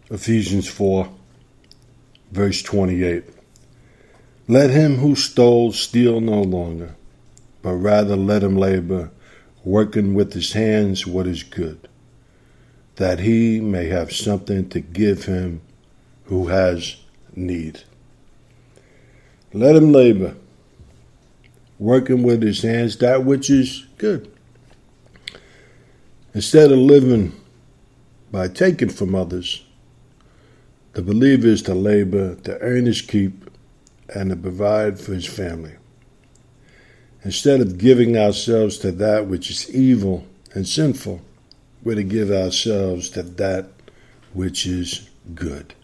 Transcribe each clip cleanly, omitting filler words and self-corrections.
Ephesians 4, verse 28. Let him who stole steal no longer, but rather let him labor, working with his hands what is good, that he may have something to give him who has need. Let him labor, working with his hands that which is good. Instead of living by taking from others, the believer is to labor, to earn his keep, and to provide for his family. Instead of giving ourselves to that which is evil and sinful, we're to give ourselves to that which is good.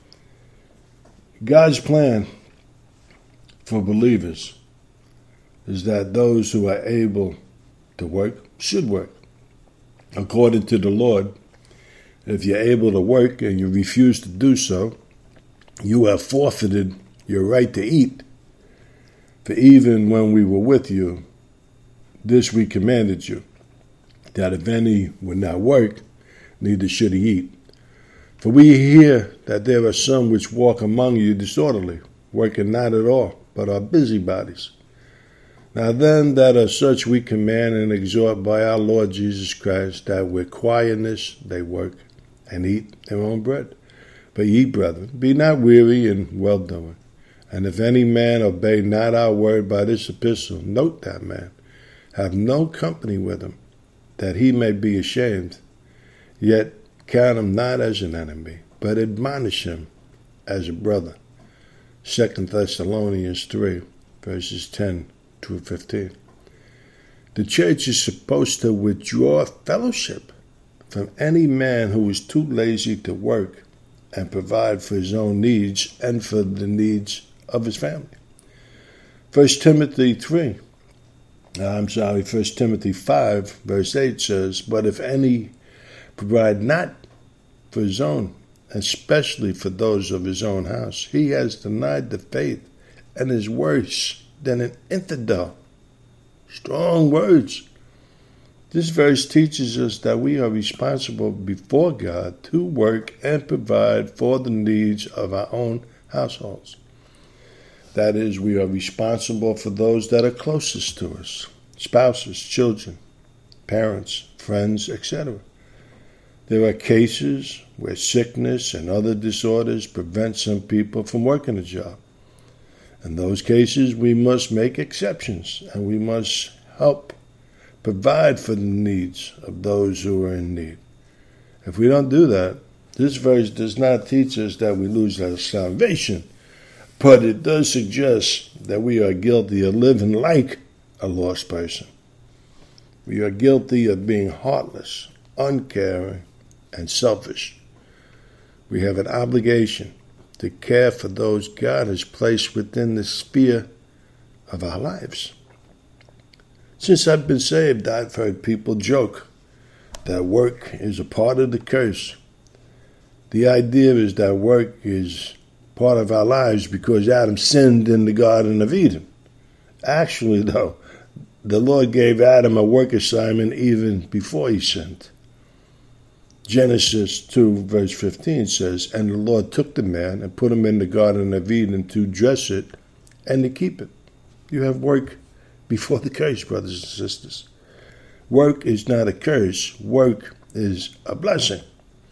God's plan for believers is that those who are able to work should work. According to the Lord, if you're able to work and you refuse to do so, you have forfeited your right to eat. For even when we were with you, this we commanded you, that if any would not work, neither should he eat. For we hear that there are some which walk among you disorderly, working not at all, but are busybodies. Now then, that are such we command and exhort by our Lord Jesus Christ, that with quietness they work and eat their own bread. But ye, brethren, be not weary in well-doing. And if any man obey not our word by this epistle, note that man, have no company with him, that he may be ashamed. Yet count him not as an enemy, but admonish him as a brother. 2 Thessalonians 3, verses 10 to 15. The church is supposed to withdraw fellowship from any man who is too lazy to work and provide for his own needs and for the needs of his family. 1 Timothy 5, verse 8 says, But if any provide not for his own, especially for those of his own house, he has denied the faith and is worse than an infidel. Strong words. This verse teaches us that we are responsible before God to work and provide for the needs of our own households. That is, we are responsible for those that are closest to us, spouses, children, parents, friends, etc. There are cases where sickness and other disorders prevent some people from working a job. In those cases, we must make exceptions, and we must help provide for the needs of those who are in need. If we don't do that, this verse does not teach us that we lose our salvation, but it does suggest that we are guilty of living like a lost person. We are guilty of being heartless, uncaring, and selfish. We have an obligation to care for those God has placed within the sphere of our lives. Since I've been saved, I've heard people joke that work is a part of the curse. The idea is that work is part of our lives because Adam sinned in the Garden of Eden. Actually, though, the Lord gave Adam a work assignment even before he sinned. Genesis 2, verse 15 says, And the Lord took the man and put him in the Garden of Eden to dress it and to keep it. You have work before the curse, brothers and sisters. Work is not a curse. Work is a blessing.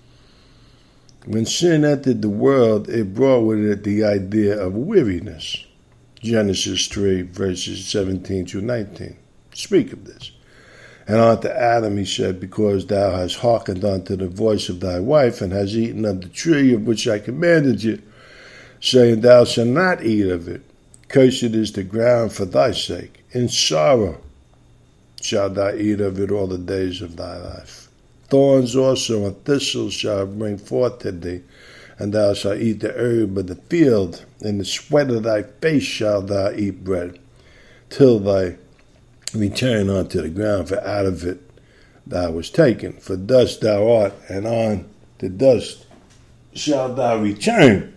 When sin entered the world, it brought with it the idea of weariness. Genesis 3, verses 17 to 19 speak of this. And unto Adam he said, Because thou hast hearkened unto the voice of thy wife, and hast eaten of the tree of which I commanded you, saying, Thou shalt not eat of it. Cursed is the ground for thy sake. In sorrow shalt thou eat of it all the days of thy life. Thorns also and thistles shall bring forth to thee, and thou shalt eat the herb of the field. In the sweat of thy face shalt thou eat bread, till thy return unto the ground, for out of it thou wast taken. For dust thou art, and on the dust shalt thou return.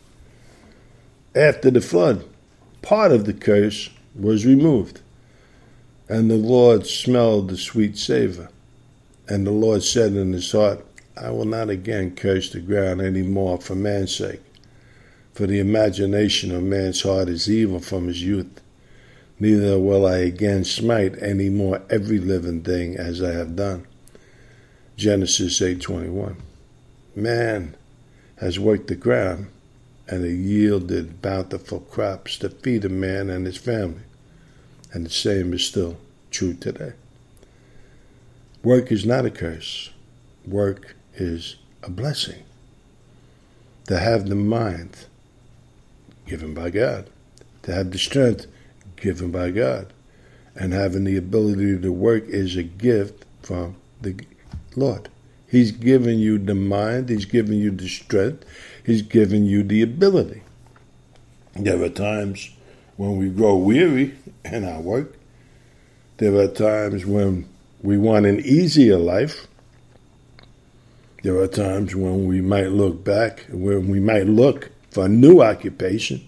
After the flood, part of the curse was removed, and the Lord smelled the sweet savor. And the Lord said in his heart, I will not again curse the ground any more for man's sake. For the imagination of man's heart is evil from his youth. Neither will I again smite any more every living thing as I have done. Genesis 8:21. Man has worked the ground, and it yielded bountiful crops to feed a man and his family. And the same is still true today. Work is not a curse. Work is a blessing. To have the mind given by God, to have the strength given by God, and having the ability to work is a gift from the Lord. He's given you the mind, he's given you the strength, he's given you the ability. There are times when we grow weary in our work. There are times when we want an easier life. There are times when we might look back, when we might look for a new occupation.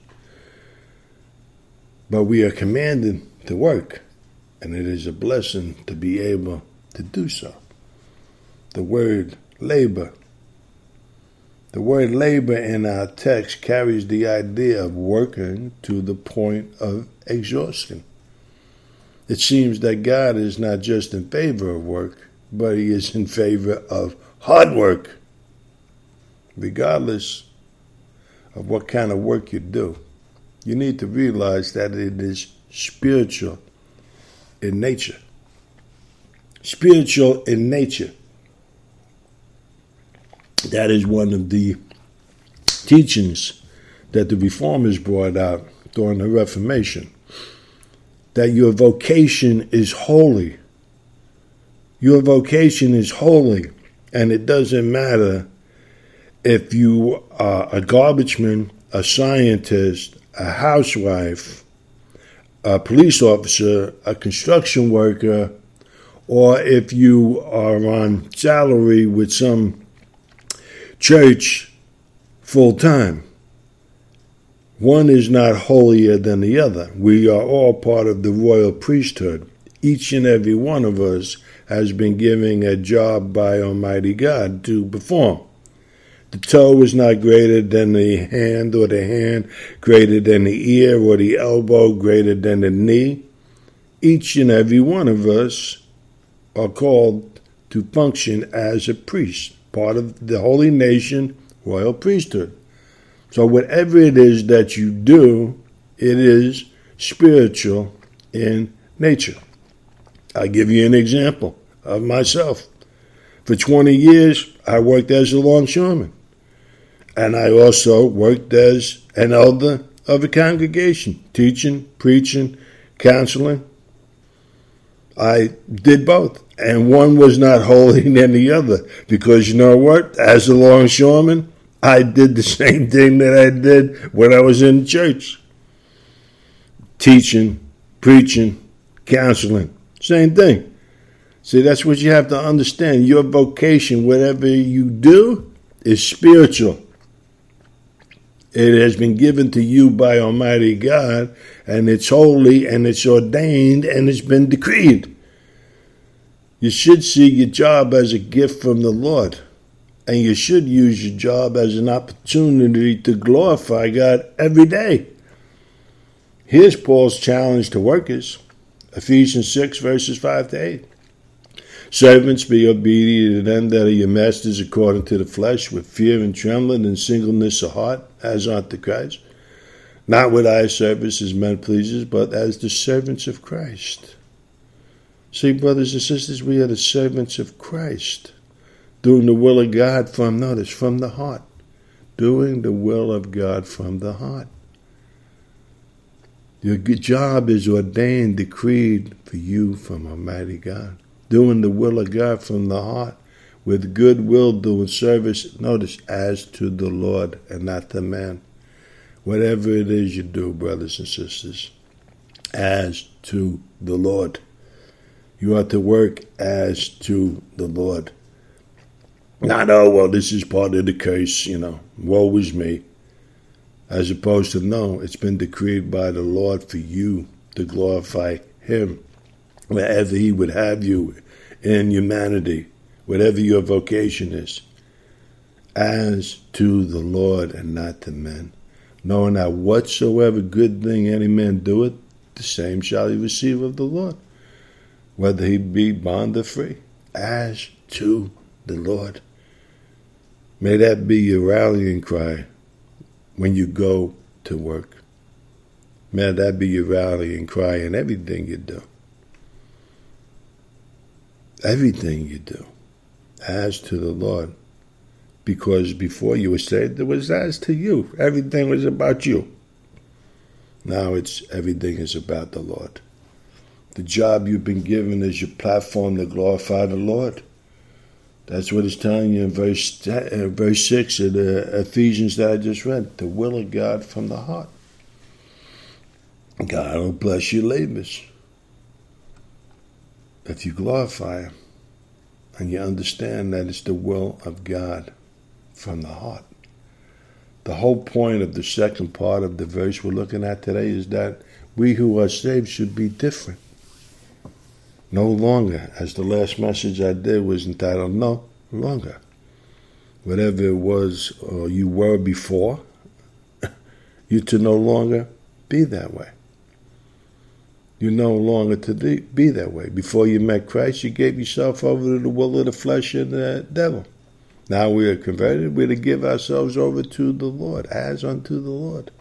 But we are commanded to work, and it is a blessing to be able to do so. The word labor. The word labor in our text carries the idea of working to the point of exhaustion. It seems that God is not just in favor of work, but he is in favor of hard work. Regardless of what kind of work you do, you need to realize that it is spiritual in nature. Spiritual in nature. That is one of the teachings that the Reformers brought out during the Reformation. That your vocation is holy. Your vocation is holy. And it doesn't matter if you are a garbageman, a scientist, a housewife, a police officer, a construction worker, or if you are on salary with some church full-time. One is not holier than the other. We are all part of the royal priesthood. Each and every one of us has been given a job by Almighty God to perform. The toe is not greater than the hand, or the hand greater than the ear, or the elbow greater than the knee. Each and every one of us are called to function as a priest, part of the holy nation, royal priesthood. So whatever it is that you do, it is spiritual in nature. I'll give you an example of myself. For 20 years, I worked as a longshoreman. And I also worked as an elder of a congregation, teaching, preaching, counseling. I did both. And one was not holy than the other. Because you know what? As a longshoreman, I did the same thing that I did when I was in church. Teaching, preaching, counseling. Same thing. See, that's what you have to understand. Your vocation, whatever you do, is spiritual. It has been given to you by Almighty God, and it's holy, and it's ordained, and it's been decreed. You should see your job as a gift from the Lord, and you should use your job as an opportunity to glorify God every day. Here's Paul's challenge to workers. Ephesians 6, verses 5 to 8. Servants, be obedient to them that are your masters according to the flesh, with fear and trembling and singleness of heart, as unto Christ. Not with eye service as men pleasers, but as the servants of Christ. See, brothers and sisters, we are the servants of Christ, doing the will of God from the heart. Doing the will of God from the heart. Your job is ordained, decreed for you from Almighty God. Doing the will of God from the heart, with good will, doing service, notice, as to the Lord and not to man. Whatever it is you do, brothers and sisters, as to the Lord. You are to work as to the Lord. Not, oh, well, this is part of the curse, woe is me. As opposed to, no, it's been decreed by the Lord for you to glorify him. Wherever he would have you in humanity, whatever your vocation is. as to the Lord and not to men, knowing that whatsoever good thing any man doeth, the same shall he receive of the Lord, whether he be bond or free, as to the Lord. May that be your rallying cry when you go to work. May that be your rallying cry in everything you do. Everything you do, as to the Lord. Because before you were saved, it was as to you. Everything was about you. Now everything is about the Lord. The job you've been given is your platform to glorify the Lord. That's what it's telling you in verse 6 of the Ephesians that I just read. The will of God from the heart. God will bless your labors if you glorify Him and you understand that it's the will of God from the heart. The whole point of the second part of the verse we're looking at today is that we who are saved should be different. No longer, as the last message I did was entitled, No Longer. Whatever it was or you were before, you're to no longer be that way. You're no longer to be that way. Before you met Christ, you gave yourself over to the will of the flesh and the devil. Now we are converted, we're to give ourselves over to the Lord, as unto the Lord.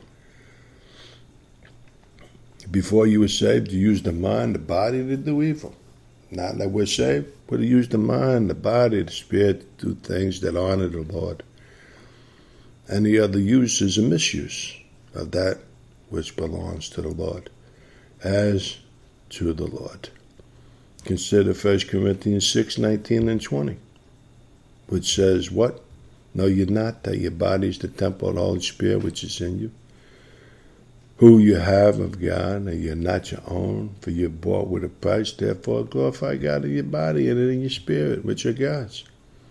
Before you were saved, you used the mind, the body to do evil. Now that we're saved, we're to use the mind, the body, the spirit to do things that honor the Lord. Any other use is a misuse of that which belongs to the Lord, as to the Lord. Consider 1 Corinthians 6:19 and 20, which says, what? Know ye not that your body is the temple of the Holy Spirit which is in you, who you have of God, and you're not your own, for you're bought with a price. Therefore glorify God in your body and in your spirit, which are God's.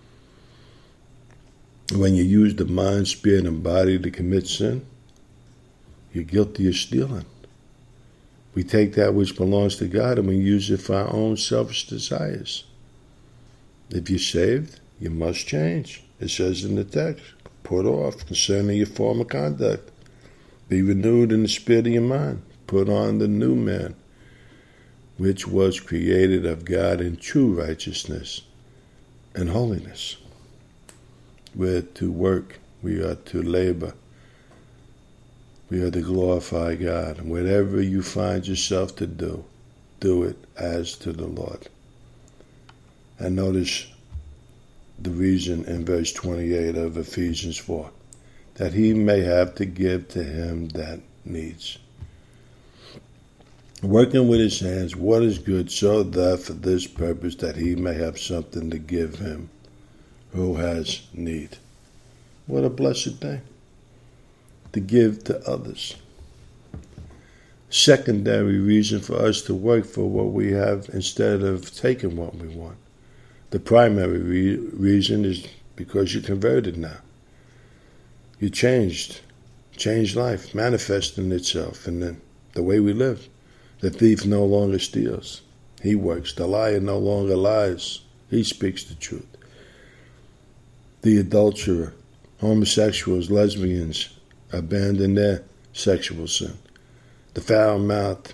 When you use the mind, spirit, and body to commit sin, you're guilty of stealing. We take that which belongs to God and we use it for our own selfish desires. If you're saved, you must change. It says in the text, put off concerning your former conduct. Be renewed in the spirit of your mind. Put on the new man, which was created of God in true righteousness and holiness. We're to work. We are to labor. We are to glorify God. And whatever you find yourself to do, do it as to the Lord. And notice the reason in verse 28 of Ephesians 4. That he may have to give to him that needs. Working with his hands, what is good, so that for this purpose that he may have something to give him who has need. What a blessed thing. To give to others. Secondary reason for us to work for what we have instead of taking what we want. The primary reason is because you're converted now. You changed life, manifesting itself in the way we live. The thief no longer steals. He works. The liar no longer lies. He speaks the truth. The adulterer, homosexuals, lesbians abandon their sexual sin. The foul-mouthed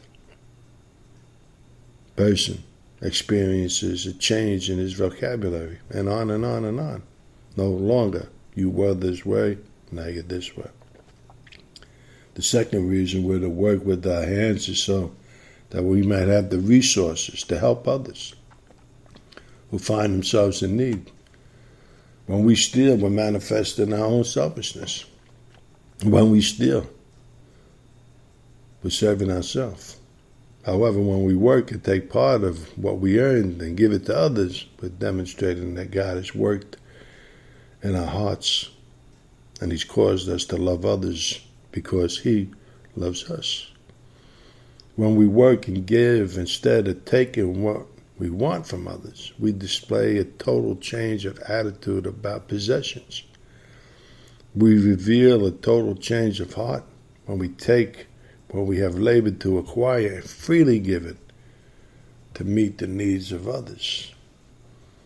person experiences a change in his vocabulary, and on and on and on. No longer you were this way, now you're this way. The second reason we're to work with our hands is so that we might have the resources to help others who find themselves in need. When we steal, we're manifesting our own selfishness. When we steal, we're serving ourselves. However, when we work and take part of what we earn and give it to others, we're demonstrating that God has worked in our hearts and He's caused us to love others because He loves us. When we work and give instead of taking what we want from others, we display a total change of attitude about possessions. We reveal a total change of heart when we take what we have labored to acquire and freely give it to meet the needs of others.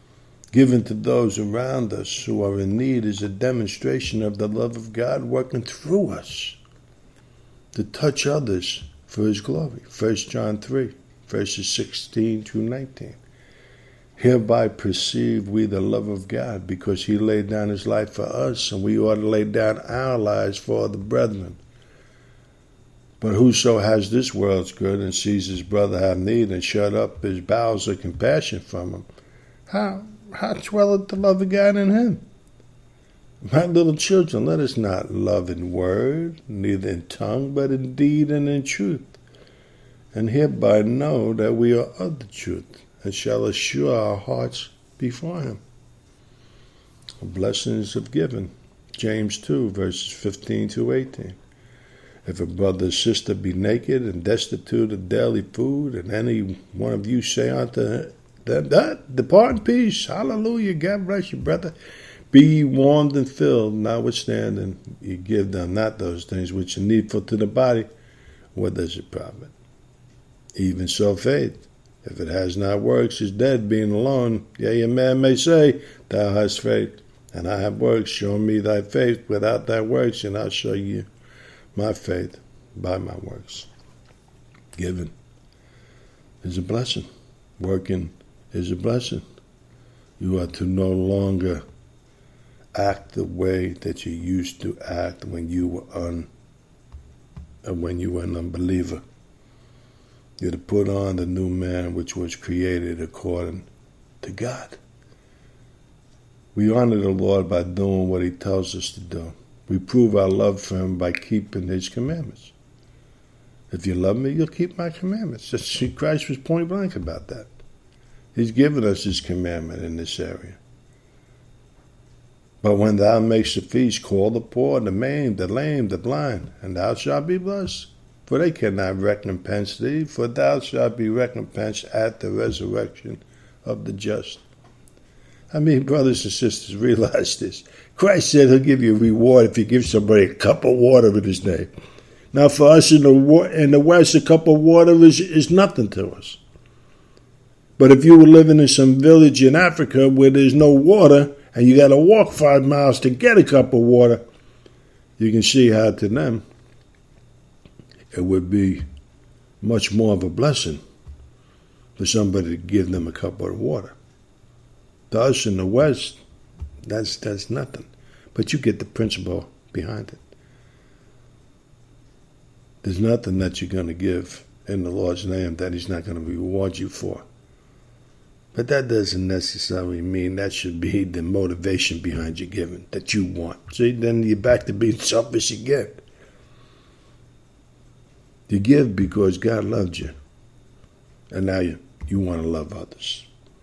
given to those around us who are in need is a demonstration of the love of God working through us to touch others for his glory. 1 John 3, verses 16 through 19. Hereby perceive we the love of God, because he laid down his life for us, and we ought to lay down our lives for the brethren. But whoso has this world's good and sees his brother have need and shut up his bowels of compassion from him, how dwelleth the love of God in him? My little children, let us not love in word, neither in tongue, but in deed and in truth. And hereby know that we are of the truth, and shall assure our hearts before him. The blessings of giving. James 2, verses 15 to 18. If a brother or sister be naked and destitute of daily food, and any one of you say unto them, depart in peace, hallelujah, God bless you, brother, be ye warmed and filled, notwithstanding you give them not those things which are needful to the body, what does it profit? Even so faith, if it has not works, is dead, being alone. Yea, a man may say, thou hast faith, and I have works. Show me thy faith without thy works, and I'll show you my faith by my works. Giving is a blessing. Working is a blessing. You are to no longer act the way that you used to act when you were an unbeliever. You're to put on the new man which was created according to God. We honor the Lord by doing what he tells us to do. We prove our love for him by keeping his commandments. If you love me, you'll keep my commandments. Christ was point blank about that. He's given us his commandment in this area. But when thou makest a feast, call the poor, the maimed, the lame, the blind, and thou shalt be blessed. For they cannot recompense thee, for thou shalt be recompensed at the resurrection of the just. I mean, brothers and sisters, realize this. Christ said he'll give you a reward if you give somebody a cup of water in his name. Now, for us in the West, a cup of water is nothing to us. But if you were living in some village in Africa where there's no water, and you got to walk 5 miles to get a cup of water, you can see how to them it would be much more of a blessing for somebody to give them a cup of water. To us in the West, that's nothing. But you get the principle behind it. There's nothing that you're going to give in the Lord's name that he's not going to reward you for. But that doesn't necessarily mean that should be the motivation behind your giving that you want. See, then you're back to being selfish again. You give because God loved you. And now you want to love others.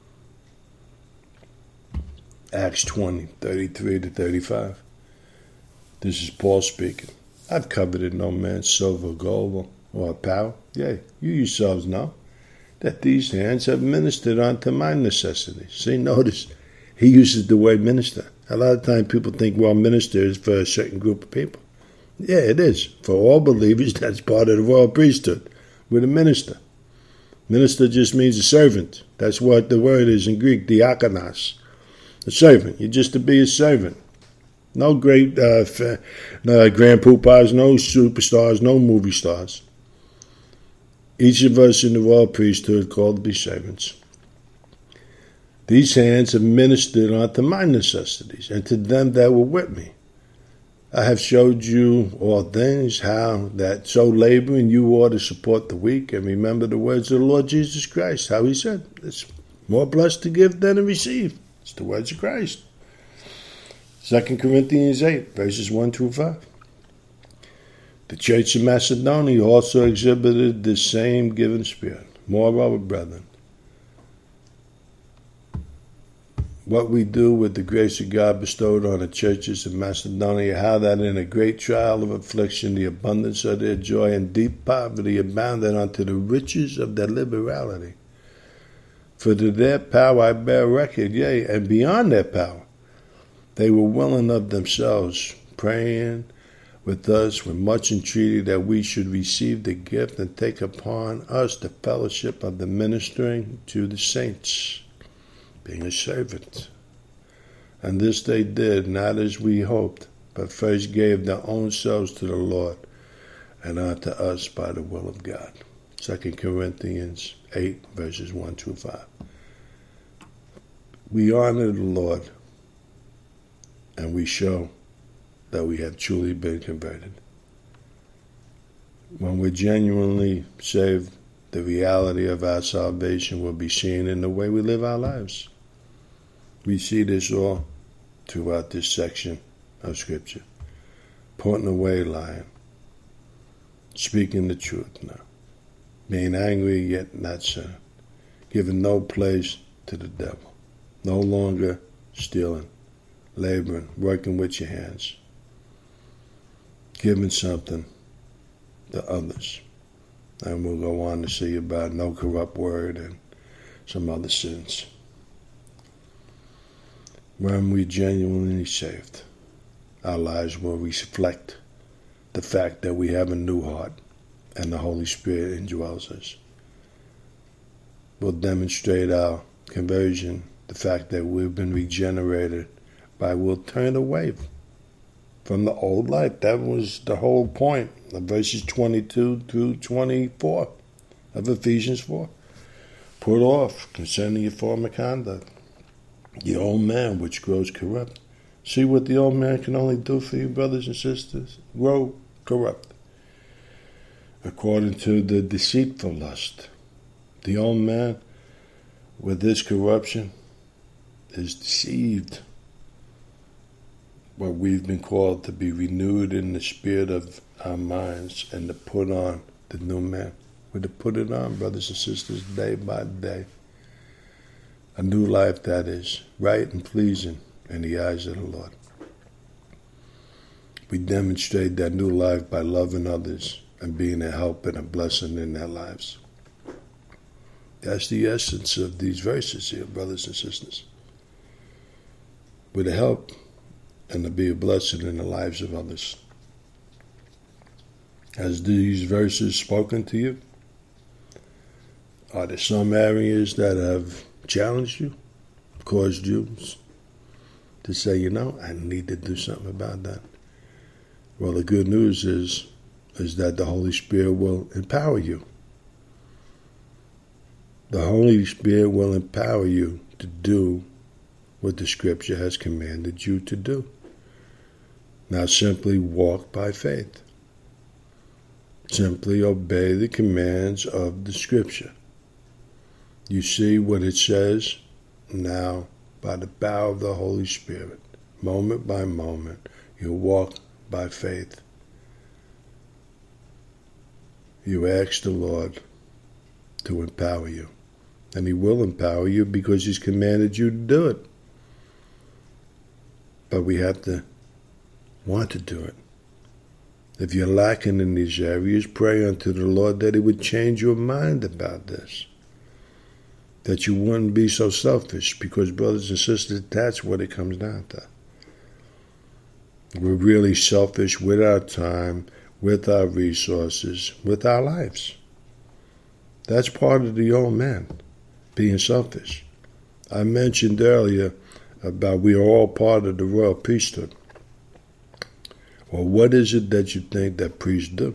Acts 20, 33 to 35. This is Paul speaking. I've coveted no man's silver, gold, or apparel. Yea, you yourselves know that these hands have ministered unto my necessities. See, notice, he uses the word minister. A lot of times people think, well, minister is for a certain group of people. Yeah, it is. For all believers, that's part of the royal priesthood. We're the minister. Minister just means a servant. That's what the word is in Greek, diakonos. A servant. You're just to be a servant. No great grand poobahs, no superstars, no movie stars. Each of us in the royal priesthood called to be servants. These hands have ministered unto my necessities, and to them that were with me. I have showed you all things, how that so laboring you ought to support the weak, and remember the words of the Lord Jesus Christ, how he said, it's more blessed to give than to receive. It's the words of Christ. 2 Corinthians 8, verses 1 through 5. The church of Macedonia also exhibited the same giving spirit. Moreover, brethren, what we do with the grace of God bestowed on the churches of Macedonia, how that in a great trial of affliction, the abundance of their joy and deep poverty abounded unto the riches of their liberality. For to their power I bear record, yea, and beyond their power, they were willing of themselves, praying with us with much entreaty that we should receive the gift and take upon us the fellowship of the ministering to the saints. Being a servant, And this they did, not as we hoped, but first gave their own selves to the Lord and unto us by the will of God. 2 Corinthians 8, verses 1 through 5. We honor the Lord, and we show that we have truly been converted. When we're genuinely saved, the reality of our salvation will be seen in the way we live our lives. We see this all throughout this section of Scripture. Putting away lying, speaking the truth now, being angry yet not sinning, giving no place to the devil, no longer stealing, laboring, working with your hands, giving something to others. And we'll go on to see about no corrupt word and some other sins. When we genuinely saved, our lives will reflect the fact that we have a new heart and the Holy Spirit indwells us. We'll demonstrate our conversion, the fact that we've been regenerated by we'll turn away from the old life. That was the whole point of verses 22 through 24 of Ephesians 4. Put off concerning your former conduct the old man which grows corrupt. See what the old man can only do for you, brothers and sisters? Grow corrupt. According to the deceitful lust. The old man with this corruption is deceived. But we've been called to be renewed in the spirit of our minds and to put on the new man. We're to put it on, brothers and sisters, day by day. A new life that is right and pleasing in the eyes of the Lord. We demonstrate that new life by loving others and being a help and a blessing in their lives. That's the essence of these verses here, brothers and sisters. We're to help and to be a blessing in the lives of others. Has these verses spoken to you? Are there some areas that have challenged you, caused you to say, I need to do something about that? Well, the good news is that the Holy Spirit will empower you. The Holy Spirit will empower you to do what the Scripture has commanded you to do. Now simply walk by faith. Simply obey the commands of the Scripture. You see what it says now by the power of the Holy Spirit. Moment by moment, you walk by faith. You ask the Lord to empower you. And He will empower you because He's commanded you to do it. But we have to want to do it. If you're lacking in these areas, pray unto the Lord that He would change your mind about this. That you wouldn't be so selfish, because, brothers and sisters, that's what it comes down to. We're really selfish with our time, with our resources, with our lives. That's part of the old man, being selfish. I mentioned earlier about we are all part of the royal priesthood. Well, what is it that you think that priests do?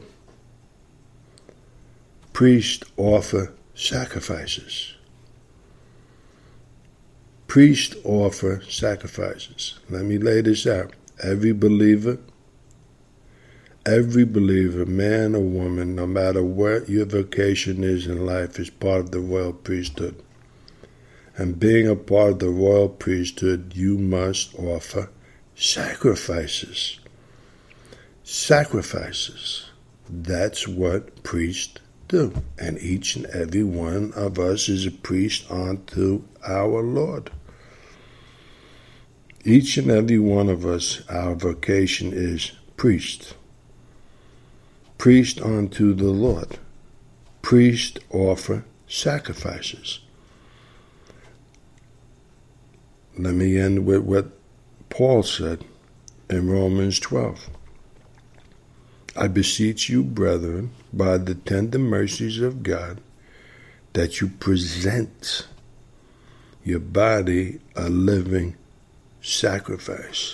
Priests offer sacrifices. Priests offer sacrifices. Let me lay this out. Every believer, man or woman, no matter what your vocation is in life, is part of the royal priesthood. And being a part of the royal priesthood, you must offer sacrifices. Sacrifices. That's what priests do. And each and every one of us is a priest unto our Lord. Each and every one of us, our vocation is priest. Priest unto the Lord. Priests offer sacrifices. Let me end with what Paul said in Romans 12. I beseech you, brethren, by the tender mercies of God, that you present your body a living sacrifice,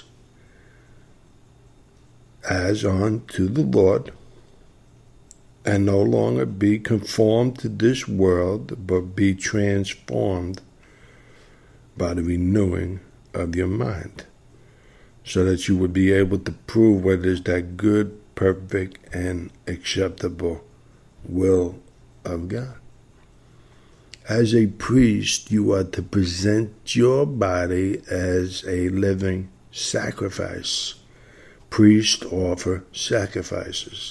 as unto the Lord, and no longer be conformed to this world, but be transformed by the renewing of your mind, so that you would be able to prove what is that good, perfect, and acceptable will of God. As a priest, you are to present your body as a living sacrifice. Priests offer sacrifices.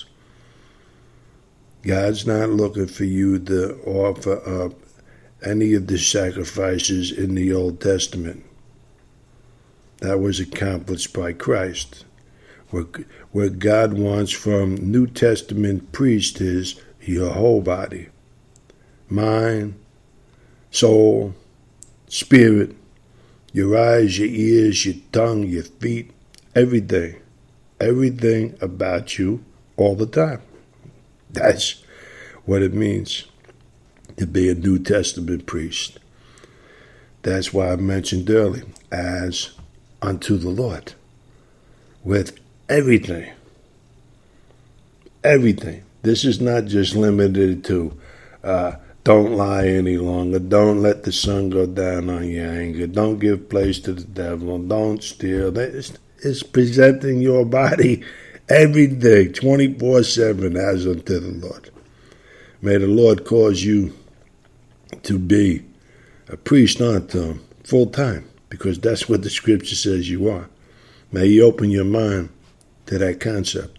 God's not looking for you to offer up any of the sacrifices in the Old Testament. That was accomplished by Christ. What God wants from New Testament priests is your whole body. Mind, soul, spirit, your eyes, your ears, your tongue, your feet, everything. Everything about you all the time. That's what it means to be a New Testament priest. That's why I mentioned earlier, as unto the Lord, with everything. Everything. This is not just limited to don't lie any longer, don't let the sun go down on your anger, don't give place to the devil, don't steal. It's presenting your body every day, 24/7, as unto the Lord. May the Lord cause you to be a priest unto Him full time, because that's what the Scripture says you are. May He open your mind to that concept.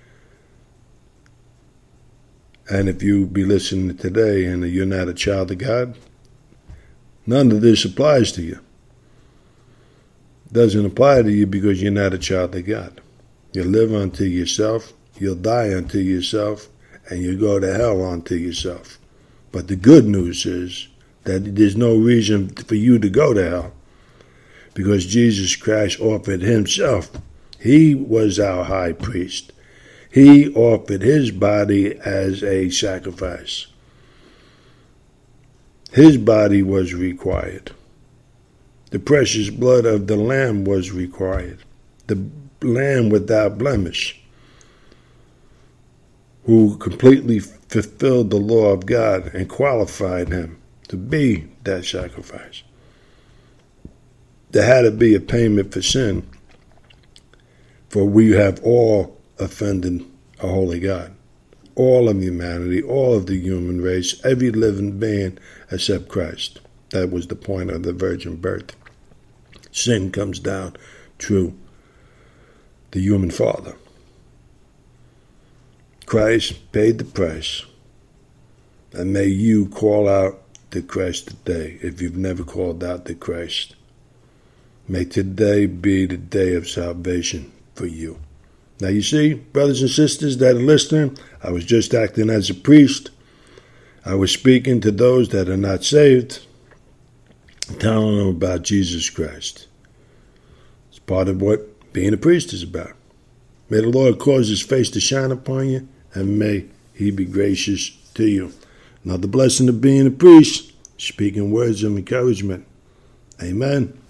And if you be listening today and you're not a child of God, none of this applies to you. Doesn't apply to you because you're not a child of God. You live unto yourself, you'll die unto yourself, and you go to hell unto yourself. But the good news is that there's no reason for you to go to hell, because Jesus Christ offered Himself. He was our high priest. He offered His body as a sacrifice. His body was required. The precious blood of the Lamb was required. The Lamb without blemish, who completely fulfilled the law of God and qualified Him to be that sacrifice. There had to be a payment for sin, for we have all offended a holy God. All of humanity, all of the human race, every living being except Christ. That was the point of the virgin birth. Sin comes down through the human father. Christ paid the price. And may you call out to Christ today if you've never called out to Christ. May today be the day of salvation for you. Now you see, brothers and sisters that are listening, I was just acting as a priest. I was speaking to those that are not saved, telling them about Jesus Christ. It's part of what being a priest is about. May the Lord cause His face to shine upon you, and may He be gracious to you. Another blessing of being a priest, speaking words of encouragement. Amen.